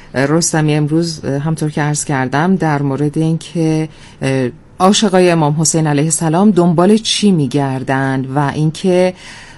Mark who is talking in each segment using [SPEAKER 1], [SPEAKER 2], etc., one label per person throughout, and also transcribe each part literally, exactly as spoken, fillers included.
[SPEAKER 1] رستمی امروز همطور که عرض کردم در مورد این که عاشقای امام حسین علیه السلام دنبال چی میگردن و اینکه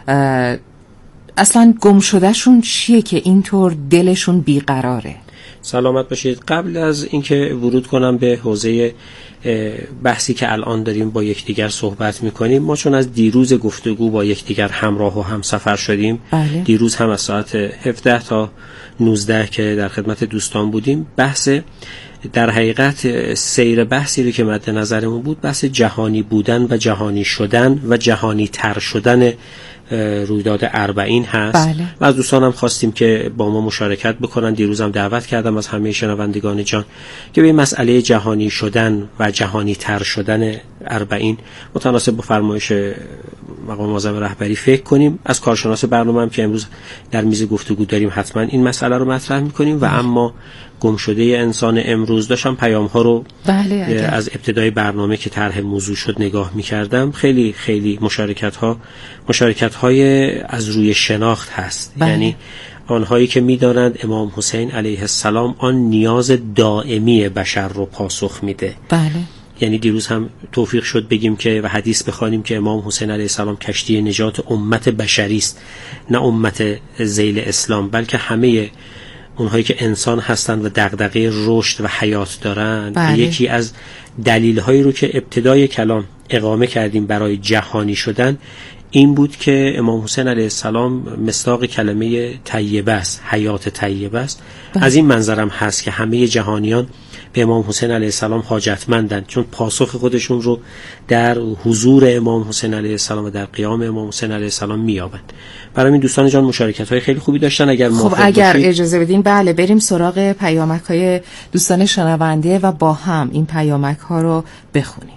[SPEAKER 1] اصلا گم شدهشون چیه که اینطور دلشون بیقراره.
[SPEAKER 2] سلامت باشید. قبل از اینکه ورود کنم به حوزه بحثی که الان داریم با یکدیگر صحبت میکنیم، ما چون از دیروز گفتگو با یکدیگر همراه و همسفر شدیم،
[SPEAKER 1] بله.
[SPEAKER 2] دیروز هم از ساعت هفده تا نوزده که در خدمت دوستان بودیم، بحث در حقیقت سیر بحثی رو که مد نظرمون بود بحث جهانی بودن و جهانی شدن و جهانی تر شدن رویداد اربعین هست.
[SPEAKER 1] بله.
[SPEAKER 2] و از دوستانم خواستیم که با ما مشارکت بکنن. دیروزم دعوت کردم از همه شنوندگان جان که به این مسئله جهانی شدن و جهانی تر شدن اربعین متناسب با فرمایش مقام معظم رهبری فکر کنیم. از کارشناس برنامه هم که امروز در میز گفتگو داریم حتما این مسئله رو مطرح میکنیم. و اما گم شده انسان امروز، داشتم پیام ها رو
[SPEAKER 1] بله
[SPEAKER 2] از ابتدای برنامه که طرح موضوع شد نگاه میکردم. خیلی خیلی مشارکت ها مشارکت های از روی شناخت هست.
[SPEAKER 1] بله.
[SPEAKER 2] یعنی آنهایی که میدانند امام حسین علیه السلام آن نیاز دائمی بشر رو پاسخ میده.
[SPEAKER 1] بله.
[SPEAKER 2] یعنی دیروز هم توفیق شد بگیم که و حدیث بخوانیم که امام حسین علیه السلام کشتی نجات امت بشری است، نه امت ذیل اسلام، بلکه همه اونهایی که انسان هستند و دغدغه رشد و حیات دارند.
[SPEAKER 1] بله.
[SPEAKER 2] یکی از دلیل‌هایی رو که ابتدای کلام اقامه کردیم برای جهانی شدن این بود که امام حسین علیه السلام مصداق کلمه طیبه است، حیات طیبه است.
[SPEAKER 1] بله.
[SPEAKER 2] از این منظرم هست که همه جهانیان به امام حسین علیه السلام حاجتمندند، چون پاسخ خودشون رو در حضور امام حسین علیه السلام و در قیام امام حسین علیه السلام میابند. برای این دوستان جان مشارکت‌های خیلی خوبی داشتن. اگر
[SPEAKER 1] خب اگر اجازه بدین بله بریم سراغ پیامک‌های دوستان شنونده و با هم این پیامک‌ها رو بخونیم.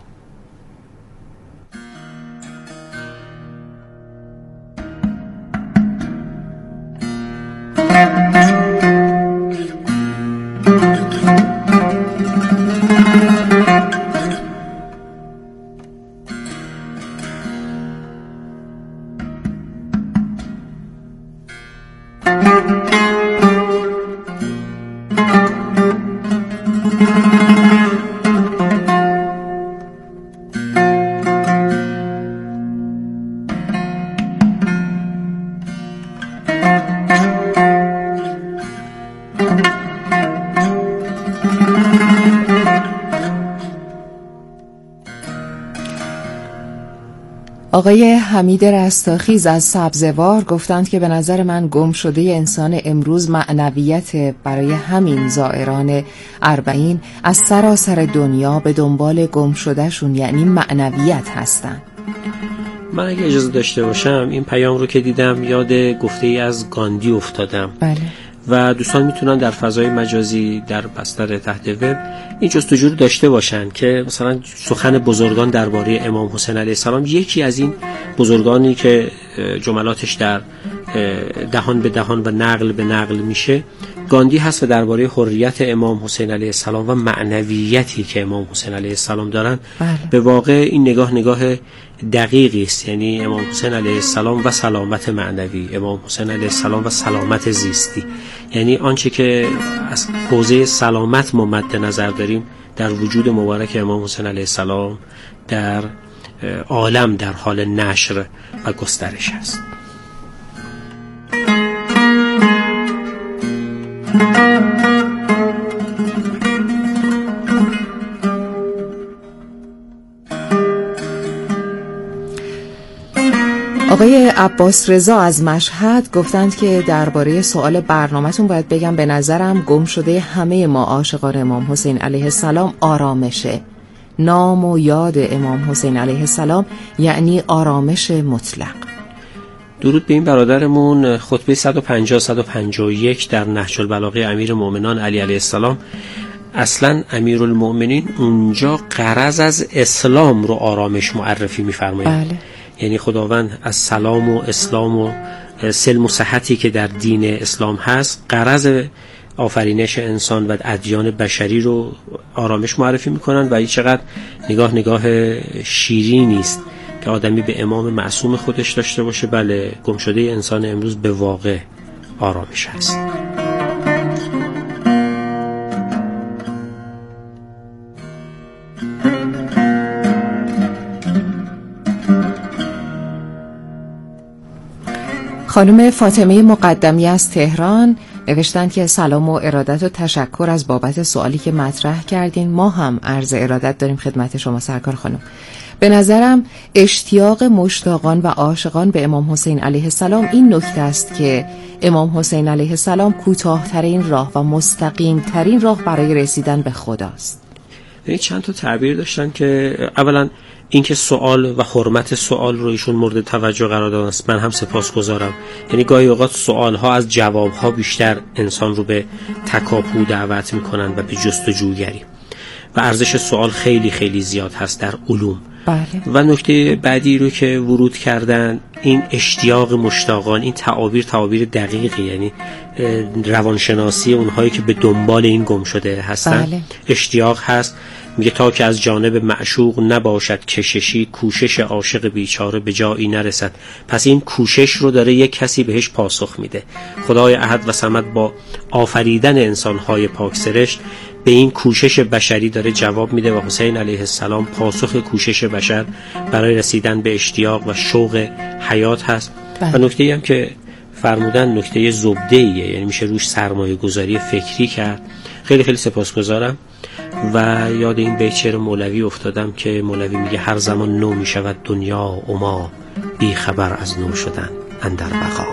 [SPEAKER 1] آقای حمید رستاخیز از سبزوار گفتند که به نظر من گم شده انسان امروز معنویت، برای همین زائران اربعین از سراسر دنیا به دنبال گم شدهشون یعنی معنویت هستن.
[SPEAKER 2] من اگه اجازه داشته باشم این پیام رو که دیدم یاد گفته ای از گاندی افتادم.
[SPEAKER 1] بله.
[SPEAKER 2] و دوستان میتونن در فضای مجازی در بستر تحت وب این جستجو رو داشته باشن که مثلا سخن بزرگان درباره امام حسین علیه السلام، یکی از این بزرگانی که جملاتش در دهان به دهان و نقل به نقل میشه گاندی هست و درباره حریت امام حسین علیه السلام و معنویتی که امام حسین علیه السلام دارن.
[SPEAKER 1] بله.
[SPEAKER 2] به واقع این نگاه نگاه دقیقی است. یعنی امام حسین علیه السلام و سلامت معنوی، امام حسین علیه السلام و سلامت زیستی، یعنی آنچه که از حوزه سلامت ما مد نظر داریم در وجود مبارک امام حسین علیه السلام در عالم در حال نشر و گسترش است.
[SPEAKER 1] آقای عباس رضا از مشهد گفتند که درباره سوال برنامه‌تون باید بگم به نظرم گم شده همه ما عاشقان امام حسین علیه السلام آرامشه. نام و یاد امام حسین علیه السلام یعنی آرامش مطلق.
[SPEAKER 2] درود به این برادرمون. خطبه صد و پنجاه صد و پنجاه و یک در نهج البلاغه امیر مومنان علی علیه السلام، اصلا امیرالمؤمنین اونجا غرض از اسلام رو آرامش معرفی می‌فرمایند.
[SPEAKER 1] بله.
[SPEAKER 2] یعنی خداوند از سلام و اسلام و سلم و صحتی که در دین اسلام هست غرض آفرینش انسان و ادیان بشری رو آرامش معرفی میکنن و این چقدر نگاه نگاه شیرینی است که آدمی به امام معصوم خودش داشته باشه. بله، گم شده انسان امروز به واقع آرامش هست.
[SPEAKER 1] خانم فاطمه مقدمی از تهران نوشتند که سلام و ارادت و تشکر از بابت سوالی که مطرح کردین. ما هم عرض ارادت داریم خدمت شما سرکار خانم. به نظرم اشتیاق مشتاقان و عاشقان به امام حسین علیه السلام این نکته است که امام حسین علیه السلام کوتاه‌ترین راه و مستقیم‌ترین راه برای رسیدن به خداست.
[SPEAKER 2] یعنی چند تا تعبیر داشتن که اولا اینکه سوال و حرمت سوال رو ایشون مورد توجه قرار دادن است، من هم سپاسگزارم. یعنی گاهی اوقات سوال ها از جواب ها بیشتر انسان رو به تکاپو دعوت میکنن و به جستجوگری و ارزش سوال خیلی خیلی زیاد هست در علوم.
[SPEAKER 1] بله.
[SPEAKER 2] و نکته بعدی رو که ورود کردن این اشتیاق مشتاقان، این تعابیر تعابیر دقیقی، یعنی روانشناسی اونهایی که به دنبال این گم شده هستن.
[SPEAKER 1] بله.
[SPEAKER 2] اشتیاق هست، میگه تا که از جانب معشوق نباشد کششی، کوشش عاشق بیچاره به جایی نرسد. پس این کوشش رو داره یک کسی بهش پاسخ میده. خدای احد و صمد با آفریدن انسانهای پاک سرشت به این کوشش بشری داره جواب میده و حسین علیه السلام پاسخ کوشش بشر برای رسیدن به اشتیاق و شوق حیات هست. بله. و نکته‌ای هم که فرمودن نکته زبده‌ایه، یعنی میشه روش سرمایه گذاری فکری کرد. خیلی خیلی سپاسگزارم. و یاد این بیت شعر مولوی افتادم که مولوی میگه هر زمان نو میشود دنیا و ما، بی خبر از نو شدن اندر بقا.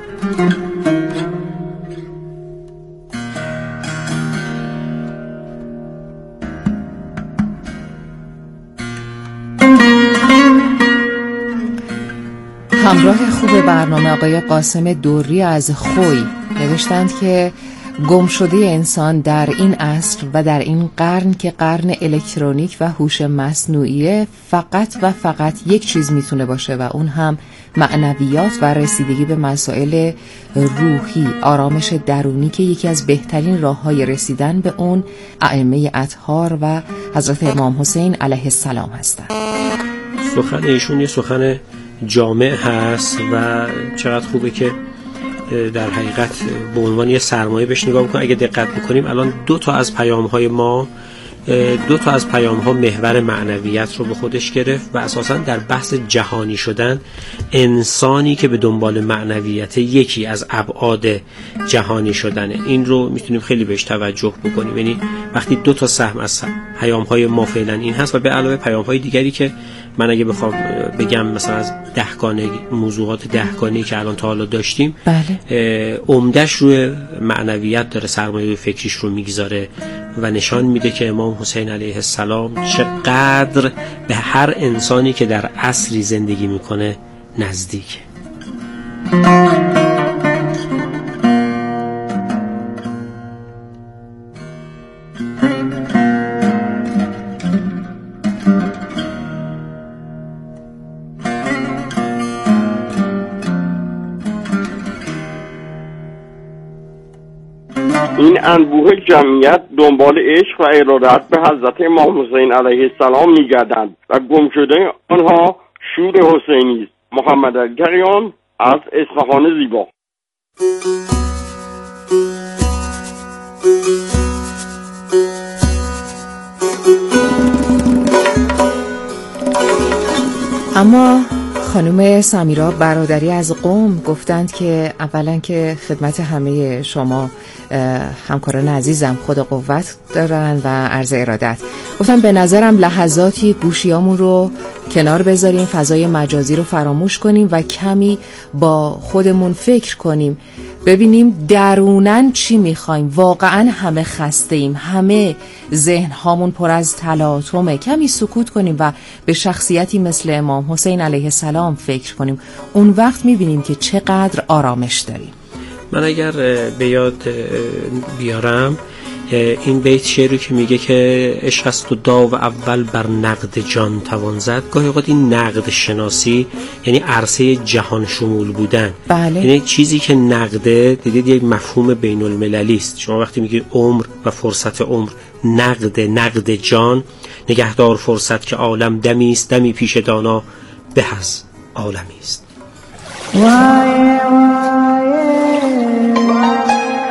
[SPEAKER 1] همراه خوب برنامه آقای قاسم دوری از خوی نوشتند که گم شده انسان در این عصر و در این قرن که قرن الکترونیک و هوش مصنوعی فقط و فقط یک چیز میتونه باشه و اون هم معنویات و رسیدگی به مسائل روحی، آرامش درونی که یکی از بهترین راه‌های رسیدن به اون ائمه اطهار و حضرت امام حسین علیه السلام هستند.
[SPEAKER 2] سخن ایشون یه سخن جامع هست و چقدر خوبه که در حقیقت به عنوان یه سرمایه بهش نگاه میکنیم. اگه دقت بکنیم الان دو تا از پیام‌های ما دو تا از پیام‌ها محور معنویت رو به خودش گرفت و اساساً در بحث جهانی شدن انسانی که به دنبال معنویت یکی از ابعاد جهانی شدنه. این رو میتونیم خیلی بهش توجه بکنیم. یعنی وقتی دو تا سهم از پیام‌های ما فعلا این هست و به علاوه پیام‌های دیگری که من اگه بخوام بگم مثلا از دهگانه موضوعات دهگانه‌ای که الان تا حالا داشتیم،
[SPEAKER 1] بله،
[SPEAKER 2] عمده‌اش روی معنویت داره سرمایه فکریش رو میگذاره و نشان میده که امام حسین علیه السلام چقدر به هر انسانی که در عصری زندگی میکنه نزدیکه.
[SPEAKER 3] این انبوه جمعیت دنبال عشق و ارادت به حضرت امام حسین علیه السلام می‌گردند و گم شده آنها شور حسینی است. محمد الگریان از اصفهان زیبا.
[SPEAKER 1] اما خانم سمیرا برادری از قم گفتند که اولا که خدمت همه شما همکاران عزیزم خدا قوت دارن و عرض ارادت. گفتم به نظرم لحظاتی گوشیامون رو کنار بذاریم، فضای مجازی رو فراموش کنیم و کمی با خودمون فکر کنیم، ببینیم درونن چی میخوایم. واقعا همه خسته ایم، همه ذهن هامون پر از تلاطمه. کمی سکوت کنیم و به شخصیتی مثل امام حسین علیه السلام فکر کنیم. اون وقت میبینیم که چقدر آرامش داریم.
[SPEAKER 2] من اگر به یاد بیارم این بیت شعری که میگه که عشق است و داو اول بر نقد جان توان زد، گاهی اوقات این نقد شناسی یعنی عرصه جهان شمول بودن.
[SPEAKER 1] بله.
[SPEAKER 2] یعنی چیزی که نقده دیدید یک مفهوم بین المللی است. شما وقتی میگید عمر و فرصت عمر، نقد نقد جان، نگهدار فرصت که عالم دمی است، دمی پیش دانا به از عالمی است.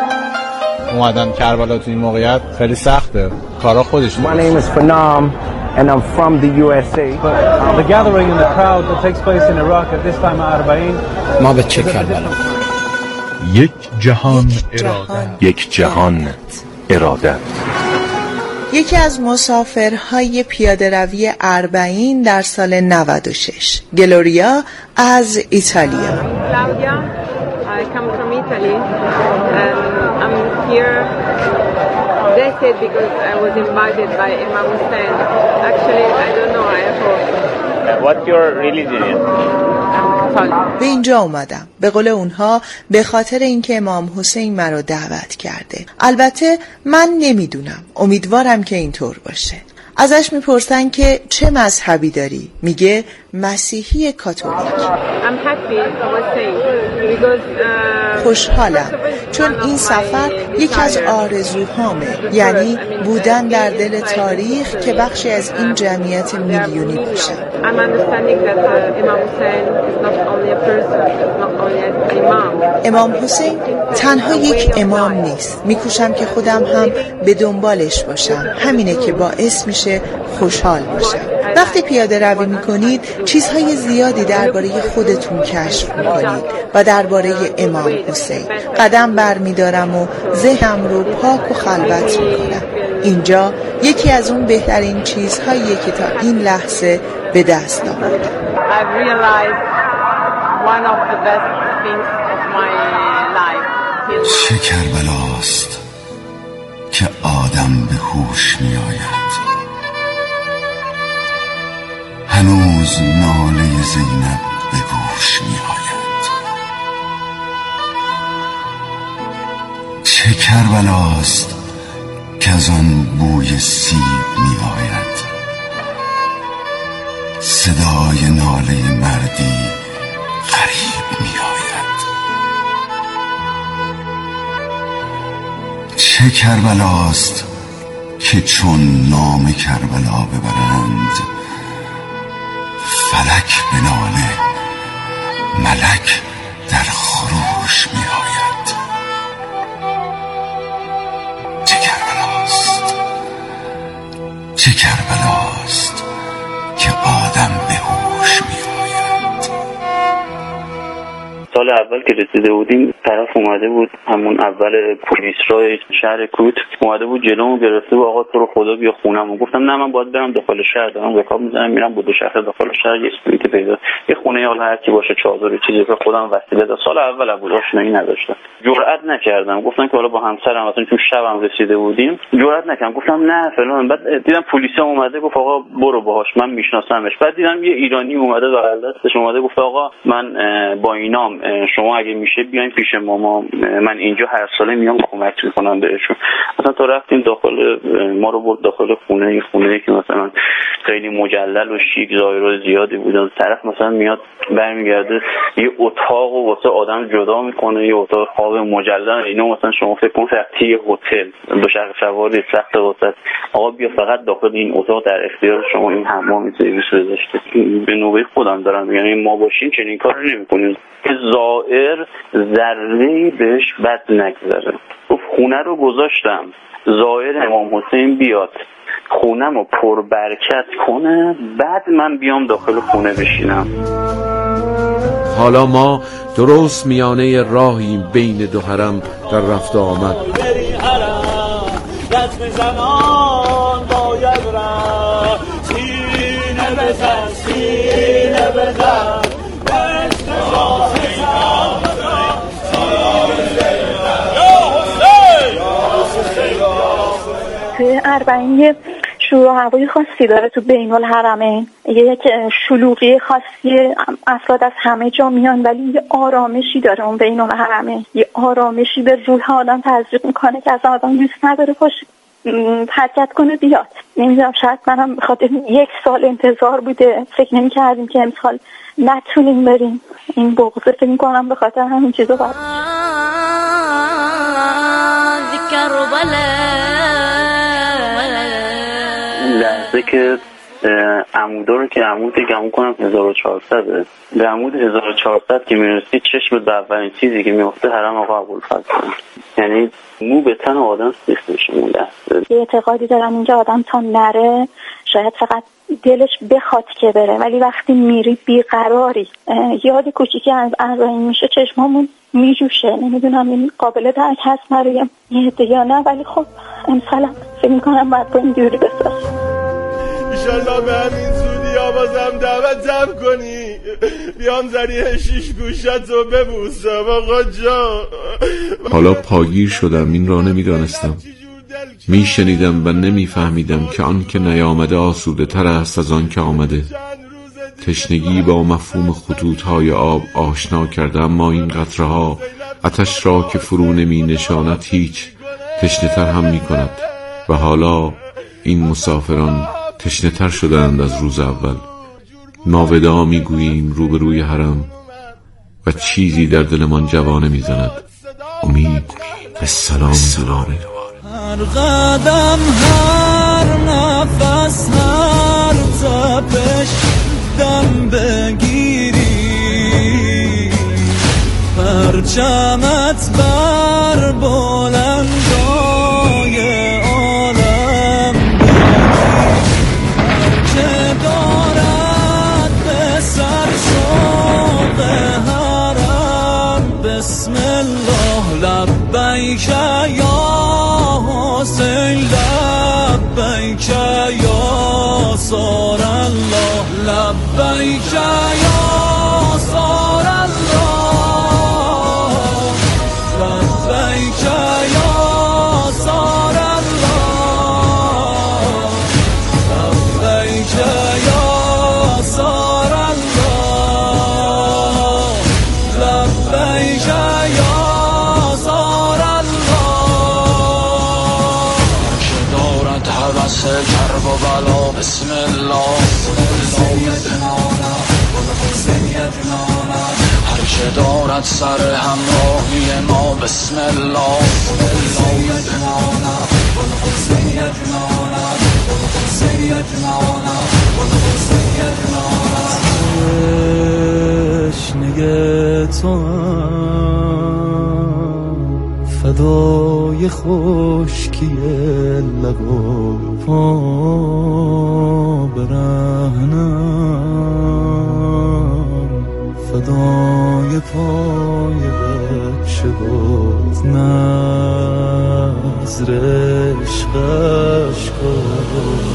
[SPEAKER 4] اومدن کربلا تو این موقعیت خیلی سخته، کارا خودش.
[SPEAKER 5] My name is Phanam
[SPEAKER 4] and I'm from the U S A.
[SPEAKER 5] But the gathering and the crowd that takes place in Iraq at this time at Arbaeen.
[SPEAKER 6] ما به چه کربلا؟
[SPEAKER 7] یک جهان اراده. یک جهان اراده.
[SPEAKER 8] یکی از مسافرهای پیاده روی اربعین در سال نود و شش، گلوریا از ایتالیا.
[SPEAKER 9] I come from Italy and I'm here decade because I was invited by Imam Hussein. Actually, I don't know, I hope.
[SPEAKER 10] What's your religion?
[SPEAKER 8] به اینجا اومدم به قول اونها به خاطر اینکه امام حسین مرا دعوت کرده. البته من نمیدونم، امیدوارم که اینطور باشه. ازش میپرسن که چه مذهبی داری؟ میگه مسیحی کاتولیک. خوشحالم چون این سفر یکی از آرزوهامه، یعنی بودن در دل تاریخ که بخشی از این جمعیت میلیونی باشه. امام حسین تنها یک امام نیست، میکوشم که خودم هم به دنبالش باشم. همینه که باعث میشه خوشحال باشم. وقتی پیاده روی میکنید چیزهای زیادی درباره خودتون کشف میکنید و درباره امام حسین. قدم برمیدارم و ذهنم رو پاک و خلوت میکنم. اینجا یکی از اون بهترین چیزهاییه که تا این لحظه به دست آوردم.
[SPEAKER 11] چه کربلاست که آدم به هوش می آید. هنوز ناله زینب به گوش می آید. چه کربلاست که از آن بوی سیب می آید. صدای ناله مردی غریب می آید. چه کربلاست که چون نام کربلا ببرند فلک به ناله ملک در خروش می آید. چه کربلاست چه کربلاست که آدم به هوش می آید.
[SPEAKER 10] سال اول که رسیده بودیم طرف اومده بود، همون اول پلیس رای شهر کوت اومده بود جلومو گرفته بود، آقا تو رو خدا بیا خونم. گفتم نه من باید برم داخل شهر، دارم رکاب میزنم میرم بود شهر داخل شهر یه سویت پیدا یه خونه حالا هر کی باشه چادر چیزی که خودم وسیله داشتم. سال اول بود آشنایی نداشتم، جرئت نکردم. گفتم که حالا با همسرم مثلا چون شبم رسیده بودیم جرئت نکردم، گفتم نه فلان. بعد دیدم پلیس اومده گفت آقا برو باهاش، من میشناسمش. بعد دیدم یه ایرانی اومده بغل دستش اومده گفت آقا من با اینام شما اگه میشه بیاین پیش ماما، من اینجا هر ساله میام کمک میکنم بهشون. مثلا تو رفتیم داخل، ما رو برد داخل خونه، خونه که مثلا خیلی مجلل و شیک، زایرای زیادی بودن. طرف مثلا میاد برمیگرده یه اتاق و واسه آدم جدا میکنه، یه اتاق خواب مجلل. اینا مثلا شما فکر کن رفتی یه هتل دو شرق سواری سخت واسه آقا بیا فقط داخل این اتاق در اختیار شما این حمام سرویس گذاشته. به نوبه خودم دارم، یعنی ما باشیم چنین کارو نمی‌کنیم. زائر ذره‌ای بهش بد نگذره. گفت خونه رو گذاشتم زائر امام حسین بیاد خونم رو پر برکت کنه، بعد من بیام داخل خونه بشینم.
[SPEAKER 7] حالا ما درست میانه راهیم بین دو حرم در رفت آمد.
[SPEAKER 12] دست زمان باید را سینه بزن سینه بزن دست شاه
[SPEAKER 13] توی اربعین شروع هوای خاصی داره تو بین الحرمین، یک شلوغی خاصی، افراد از همه جا میان ولی یه آرامشی داره اون بین الحرمین، یه آرامشی به روح آدم تزریق میکنه که از آدم دوست نداره باشه حرکت کنه بیاد. نمیدونم شاید منم بخاطر یک سال انتظار بوده، فکر نمی کردیم که امسال نتونیم بریم. این بغضه فکر میکنم به خاطر همین چیزا باید
[SPEAKER 10] لحظه که عمودا رو که عمود گمون کنم هزار و چهارصد به عمود هزار و چهارصد که میرسی چشم به اولین چیزی که میفته حرم آقا ابوالفضل، یعنی مو به تن آدم سیخ میشه اون لحظه.
[SPEAKER 13] یه اعتقادی دارم اینجا آدم تا نره شاید فقط دلش بخواد که بره، ولی وقتی میری بیقراری، یاد کوچیکی از اربعین میشه چشمامون میجوشه. نمیدونم این قابل درک هست برای یه عده یا نه، ولی خب امسال فکر میکنم باید با این دوری بسازم.
[SPEAKER 12] ایشالله به همین زودی ها بازم دعوتم کنی بیام زریه شیش گوشت و ببوسم آقا جان.
[SPEAKER 7] حالا پاگیر شدم، این را نمیدانستم. میشنیدم و نمیفهمیدم که آن که نیامده آسوده تر است از آن که آمده. تشنگی با مفهوم خطوطهای آب آشنا کرده، اما این قطره ها آتش را که فرو نمی نشاند هیچ تشنه تر هم می کند. و حالا این مسافران تشنه تر شدند از روز اول. ما ودا می گوییم روبروی حرم و چیزی در دلمان جوانه می زند. امید به سلام دوباره.
[SPEAKER 12] هر قدم، هر نفس، هر تپش دم بگیری، پرچمت بر بلندای عالم بگیر، هر که دارد به سر شوق حرم بسم الله لبیک یا حسین لبیک یا صار الله لبیک یا صار الله لبیک یا صار الله لبیک یا صار الله لبیک یا صار الله. که دارد هوس کرب و بلا بسم الله، هر که دارد سر همراهی ما بسم الله، تشنه تو فدای خشکی لبا پا برهنم، فدای پای بچه باز نظر عشقش کن.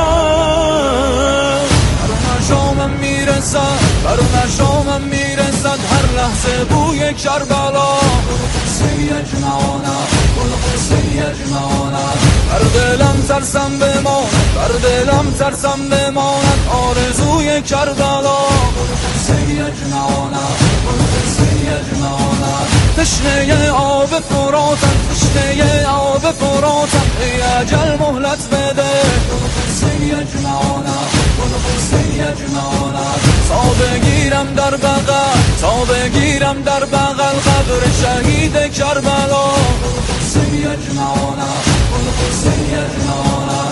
[SPEAKER 12] برون شامم میرسم
[SPEAKER 6] میماند هر لحظه بوی کربلا حسین یجمعانا حسین یجمعانا بر دلم ترسم بماند بر دلم ترسم بماند آرزوی کربلا حسین یجمعانا حسین یجمعانا تشنه آب فراتم تشنه آب فراتم ای اجل مهلت بده حسین یجمعانا حسین یجمعانا تا بگیرم در بغل تا بگیرم در بغل قبر شهید کربلا حسین یجمعانا حسین یجمعانا.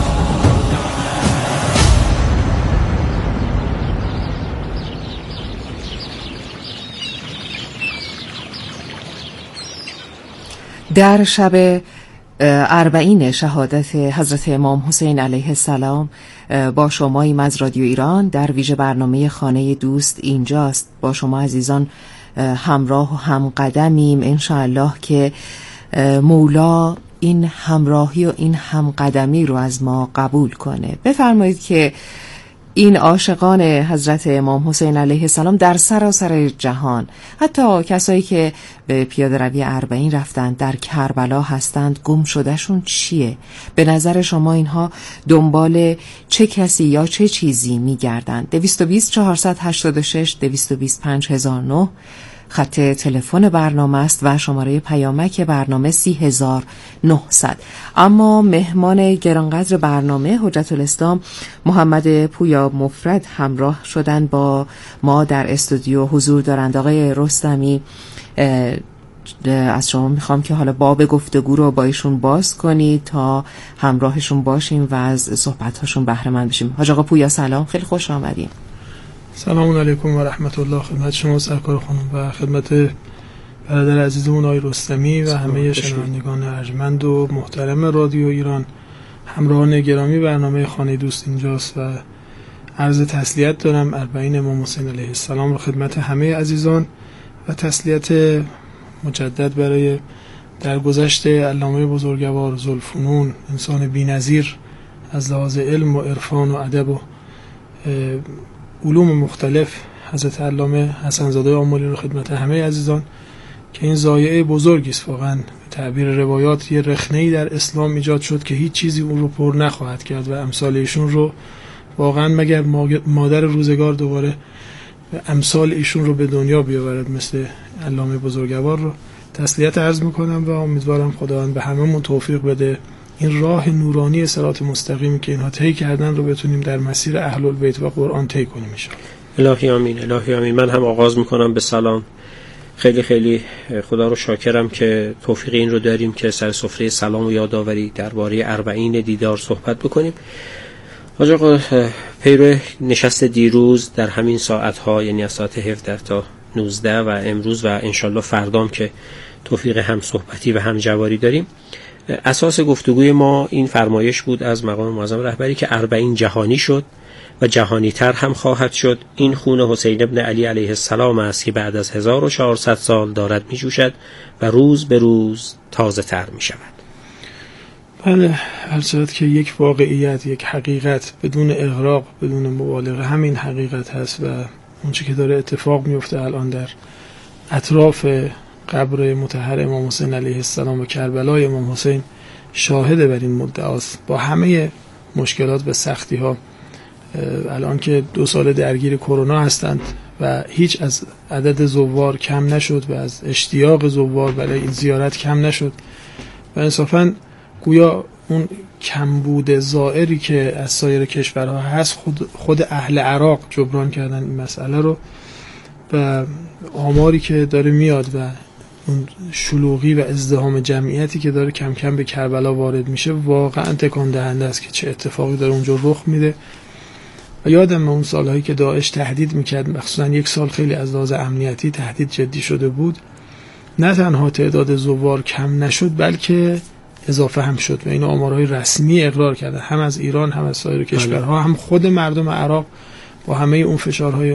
[SPEAKER 1] در شب اربعین شهادت حضرت امام حسین علیه السلام با شماییم از رادیو ایران، در ویژه برنامه خانه دوست اینجاست. با شما عزیزان همراه و همقدمیم انشاءالله که مولا این همراهی و این همقدمی رو از ما قبول کنه. بفرمایید که این عاشقان حضرت امام حسین علیه السلام در سراسر جهان، حتی کسایی که به پیاده روی اربعین رفتند در کربلا هستند، گم شدهشون چیه؟ به نظر شما اینها دنبال چه کسی یا چه چیزی میگردند؟ دویست و بیست چهارصد و هشتاد و شش دویست و بیست پنج هزار و نه خط تلفن برنامه است و شماره پیامک برنامه سی هزار و نهصد. اما مهمان گرانقدر برنامه حجت الاسلام محمد پویا مفرد همراه شدن با ما در استودیو حضور دارند. آقای رستمی، از شما میخوام که حالا باب گفتگو رو با ایشون باز کنید تا همراهشون باشیم و از صحبت‌هاشون بهره مند بشیم. حاج آقا پویا سلام، خیلی خوش آمدید.
[SPEAKER 14] سلام علیکم و رحمت الله، خدمت شما سرکار خانم و خدمت برادر عزیزمون آقای رستمی و همه شنوندگان ارجمند و محترم رادیو ایران. همراهان گرامی برنامه خانه دوست اینجاست و عرض تسلیت دارم اربعین امام حسین علیه السلام رو خدمت همه عزیزان و تسلیت مجدد برای درگذشت علامه بزرگوار ذوالفنون، انسان بی‌نظیر از لحاظ علم و عرفان و ادب و علوم مختلف، حضرت علامه حسن زاده آملی رو خدمت همه عزیزان که این ضایعه بزرگی است. واقعا به تعبیر روایات یه رخنه‌ای در اسلام ایجاد شد که هیچ چیزی اون رو پر نخواهد کرد و امثال ایشون رو واقعا مگر مادر روزگار دوباره امثال ایشون رو به دنیا بیاورد مثل علامه بزرگوار رو. تسلیت عرض میکنم و امیدوارم خداوند به هممون توفیق بده این راه نورانی صراط مستقیمی که اینها طی کردن رو بتونیم در مسیر اهل البیت و قرآن طی کنیم ان شاء الله.
[SPEAKER 2] الهی آمین، الهی آمین. من هم آغاز میکنم به سلام. خیلی خیلی خدا رو شاکرم که توفیق این رو داریم که سر سفره سلام و یادآوری درباره اربعین دیدار صحبت بکنیم. حاج آقا، پیرو نشست دیروز در همین ساعت‌ها، یعنی از ساعت هفده تا نوزده و امروز و انشالله فردام که توفیق هم صحبتی و هم جواری داریم، اساس گفتگوی ما این فرمایش بود از مقام معظم رهبری که اربعین جهانی شد و جهانی تر هم خواهد شد. این خون حسین ابن علی علیه السلام است که بعد از هزار و چهارصد سال دارد می جوشد و روز به روز تازه تر می شود.
[SPEAKER 14] بله، هر چقدر که یک واقعیت، یک حقیقت بدون اغراق، بدون مبالغه همین حقیقت هست و اون چیزی که داره اتفاق میفته الان در اطراف قبر مطهر امام حسین علیه السلام و کربلای امام حسین شاهد بر این مدعاست. با همه مشکلات و سختی ها، الان که دو سال درگیر کرونا هستند و هیچ از عدد زوار کم نشد و از اشتیاق زوار برای این زیارت کم نشد و انصافاً گویا اون کمبود زائری که از سایر کشورها هست خود, خود اهل عراق جبران کردن این مسئله رو و آماری که داره میاد و اون شلوغی و ازدحام جمعیتی که داره کم کم به کربلا وارد میشه واقعا تکان دهنده است که چه اتفاقی داره اونجا رخ میده. و یادم اون سالهایی که داعش تهدید میکرد، مخصوصا یک سال خیلی از لحاظ امنیتی تهدید جدی شده بود، نه تنها تعداد زوار کم نشد بلکه اضافه هم شد و این آمارهای رسمی اقرار کردن، هم از ایران هم از سایر کشورها، هم خود مردم عراق با همه اون فشارهای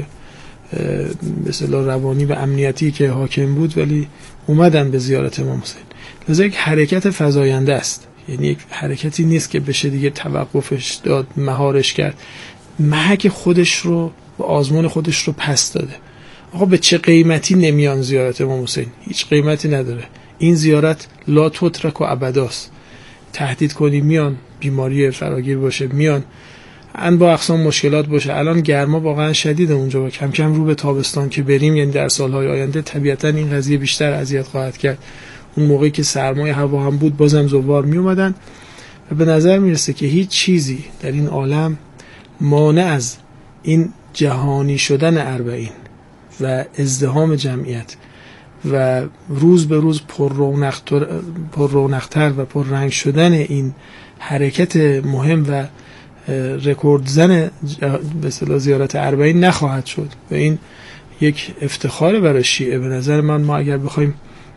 [SPEAKER 14] به اصطلاح روانی و امنیتی که حاکم بود ولی اومدن به زیارت امام حسین. لذا یک حرکت فزاینده است، یعنی یک حرکتی نیست که بشه دیگه توقفش داد، مهارش کرد. محک خودش رو و آزمون خودش رو پس داده. آقا به چه قیمتی نمیان زیارت امام حسین؟ هیچ قیمتی نداره. این زیارت لا تترک و ابداست. تهدید کنی میان، بیماری فراگیر باشه میان، انواع اقسام مشکلات باشه. الان گرما واقعا شدیده اونجا و کم کم رو به تابستان که بریم، یعنی در سالهای آینده طبیعتا این قضیه بیشتر اذیت خواهد کرد. اون موقعی که سرمای هوا هم بود بازم زوار می اومدن و به نظر میرسه که هیچ چیزی در این عالم مانع از این جهانی شدن اربعین و ازدحام جمعیت و روز به روز پر رونق‌تر پر رونق‌تر و پر رنگ شدن این حرکت مهم و رکورد زن به اصطلاح زیارت اربعین نخواهد شد و این یک افتخار برای شیعه. به نظر من ما اگر بخوایم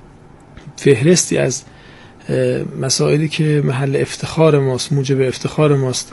[SPEAKER 14] فهرستی از مسائلی که محل افتخار ماست، موجب افتخار ماست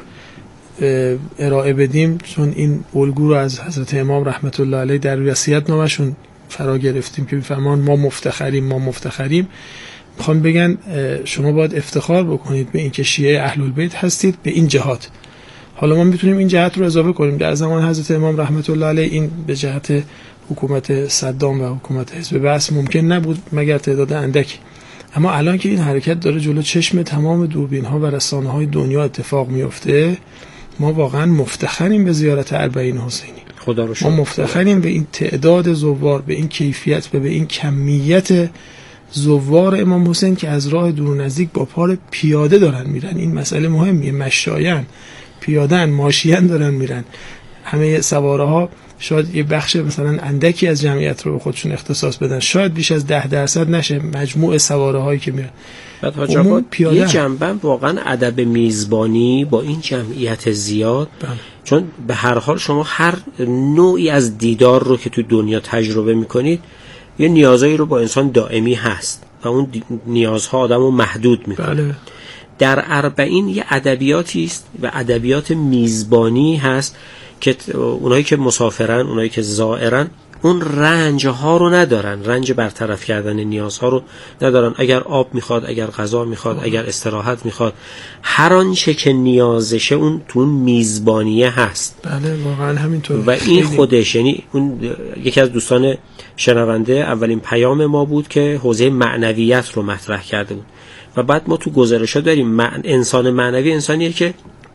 [SPEAKER 14] ارائه بدیم، چون این الگو رو از حضرت امام رحمت الله علیه در وصیت نامشون فرا گرفتیم که میفرمان ما مفتخریم ما مفتخریم، میخوان بگن شما باید افتخار بکنید به این که شیعه اهل البیت هستید به این جهات. حالا ما میتونیم این جهت رو اضافه کنیم. در زمان حضرت امام رحمت الله علیه این به جهت حکومت صدام و حکومت حزب بعث ممکن نبود مگر تعداد اندکی، اما الان که این حرکت داره جلو چشم تمام دوربین ها و رسانه های دنیا اتفاق میفته، ما واقعا مفتخریم به زیارت اربعین حسینی.
[SPEAKER 2] خدا رو شکر.
[SPEAKER 14] ما مفتخریم به این تعداد زوار، به این کیفیت و به این کمیت زوار امام حسین که از راه دور و نزدیک با پا پیاده دارن میرن. این مسئله مهمیه. مشایان، پیادهن، ماشیان دارن میرن. همه سواره ها شاید یه بخش مثلا اندکی از جمعیت رو به خودشون اختصاص بدن، شاید بیش از ده درصد نشه مجموع سواره هایی که میرن.
[SPEAKER 2] بعد حاج آقا یه جنبه واقعا ادب میزبانی با این جمعیت زیاد بهم. چون به هر حال شما هر نوعی از دیدار رو که تو دنیا تجربه میکنید یه نیازایی رو با انسان دائمی هست و اون نیازها آدم رو محدود میکنه.
[SPEAKER 14] بله.
[SPEAKER 2] در اربعین یه ادبیاتی است و ادبیات میزبانی هست که اونایی که مسافرن، اونایی که زائرن، اون رنج ها رو ندارن، رنج برطرف کردن نیازها رو ندارن. اگر آب میخواد، اگر غذا میخواد، اگر استراحت میخواد، هر آنچه که نیازشه اون تو اون میزبانیه هست.
[SPEAKER 14] بله واقعا همینطور.
[SPEAKER 2] و این خودش، یعنی اون یکی از دوستان شنونده اولین پیام ما بود که حوزه معنویت رو مطرح کرده بود و بعد ما تو گزارش‌ها داریم مع... انسان معنوی انسانیه که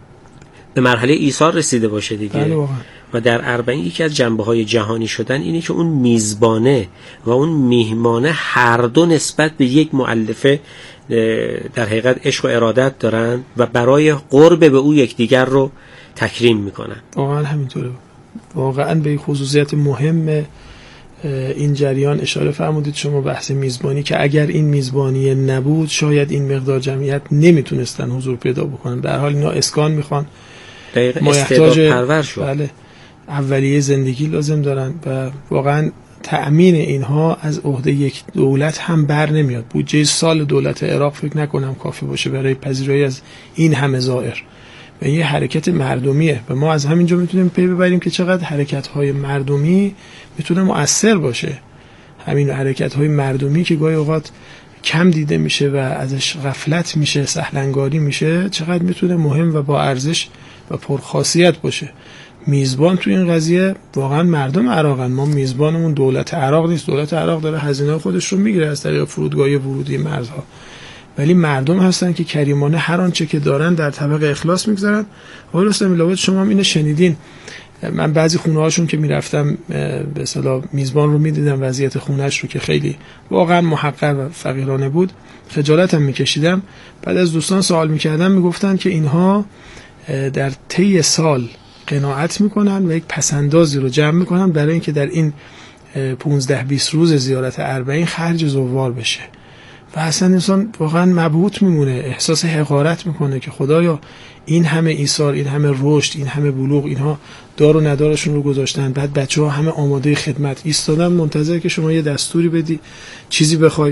[SPEAKER 2] به مرحله ایثار رسیده باشه دیگه.
[SPEAKER 14] بله
[SPEAKER 2] و در اربعین یکی از جنبه‌های جهانی شدن اینه که اون میزبانه و اون میهمانه هر دو نسبت به یک مؤلفه در حقیقت عشق و ارادت دارن و برای قرب به او یکدیگر رو تکریم میکنن.
[SPEAKER 14] واقعا همینطوره. واقعا به خصوصیت مهم این جریان اشاره فرمودید شما، بحث میزبانی، که اگر این میزبانی نبود شاید این مقدار جمعیت نمیتونستن حضور پیدا بکنن. در حال اینا اسکان میخوان،
[SPEAKER 2] استعداد پرور شد.
[SPEAKER 14] بله، اولیه زندگی لازم دارن و واقعا تأمین اینها از عهده یک دولت هم بر نمیاد. بودجه سال دولت عراق فکر نکنم کافی باشه برای پذیرایی از این همه زائر و یه حرکت مردمیه و ما از همینجا میتونیم پی ببریم که چقدر حرکت‌های مردمی میتونه مؤثر باشه. همین حرکت‌های مردمی که گاهی اوقات کم دیده میشه و ازش غفلت میشه، سهلنگاری میشه، چقدر میتونه مهم و با ارزش و پرخاصیت باشه. میزبان تو این قضیه واقعا مردم عراقن. ما میزبانمون دولت عراق نیست. دولت عراق داره هزینه خودش رو میگیره از طریق فرودگاه ورودی مرزها، ولی مردم هستن که کریمانه هر آنچه که دارن در طبق اخلاص میگذارن. آقای رستمی لابد شما هم اینو شنیدین. من بعضی خونه هاشون که میرفتم به اصطلاح میزبان رو میدیدم، وضعیت خونهش رو که خیلی واقعا محقر و فقیرانه بود، خجالتم میکشیدم. بعد از دوستان سوال میکردم میگفتن که اینها در طی سال قناعت میکنن و یک پسندازی رو جمع میکنن برای اینکه در این پانزده بیست روز زیارت اربعین خرج زوار بشه و اصلا انسان واقعا مبهوت میمونه، احساس حقارت میکنه که خدایا این همه ایثار، این همه رشد، این همه بلوغ، اینها دار و ندارشون رو گذاشتن، بعد بچه‌ها همه آماده خدمت ایستادن منتظر که شما یه دستوری بدی، چیزی بخوای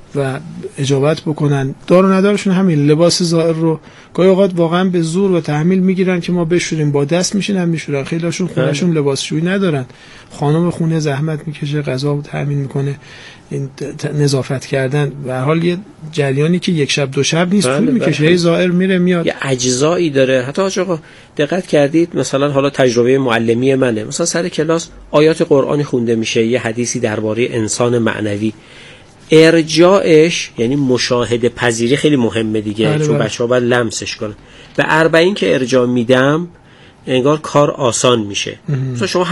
[SPEAKER 14] و اجابت بکنن. دار و ندارشون همین لباس زائر رو گاهی اوقات واقعا به زور و تحمیل میگیرن که ما بشوریم، با دست میشینن میشورن. خیلیشون خونهشون لباسشویی ندارن، خانم خونه زحمت میکشه، غذا تامین میکنه، این نظافت کردن به هر حال یه جریانی که یک شب دو شب نیست، طول میکشه. هی زائر میره میاد،
[SPEAKER 2] یه اجزایی داره. حتی آقا دقت کردید مثلا حالا تجربه معلمی منه، مثلا سر کلاس آیات قرآنی خونده میشه، یه حدیثی درباره انسان معنوی، ارجاعش یعنی مشاهده پذیری خیلی مهمه دیگه. بله چون بچه‌ها باید لمسش کنن. به اربعین که ارجاع میدم انگار کار آسان میشه. مثلا شما